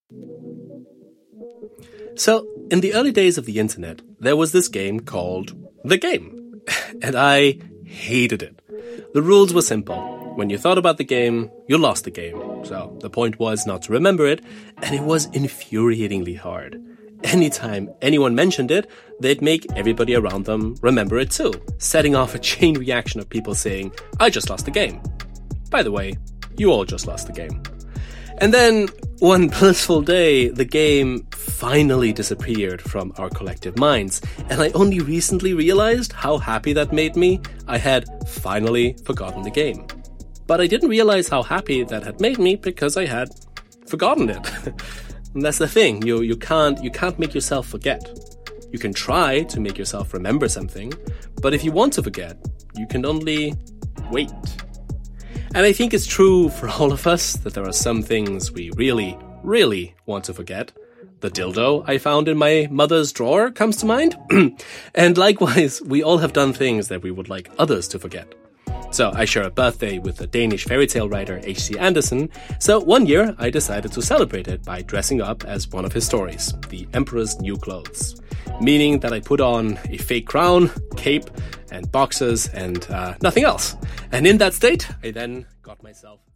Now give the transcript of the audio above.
So, in the early days of the internet, there was this game called The Game. And I hated it. The rules were simple. When you thought about the game, you lost the game. So, the point was not to remember it, and it was infuriatingly hard. Anytime anyone mentioned it, they'd make everybody around them remember it too, setting off a chain reaction of people saying, I just lost the game. By the way, you all just lost the game. And then, one blissful day, the game finally disappeared from our collective minds, and I only recently realized how happy that made me. I had finally forgotten the game. But I didn't realize how happy that had made me because I had forgotten it. And that's the thing, you can't make yourself forget. You can try to make yourself remember something, but if you want to forget, you can only wait. And I think it's true for all of us that there are some things we really, really want to forget. The dildo I found in my mother's drawer comes to mind. And likewise, we all have done things that we would like others to forget. So I share a birthday with the Danish fairy tale writer H.C. Andersen, so one year I decided to celebrate it by dressing up as one of his stories, The Emperor's New Clothes. Meaning that I put on a fake crown, cape, and boxers, and nothing else. And in that state, I then got myself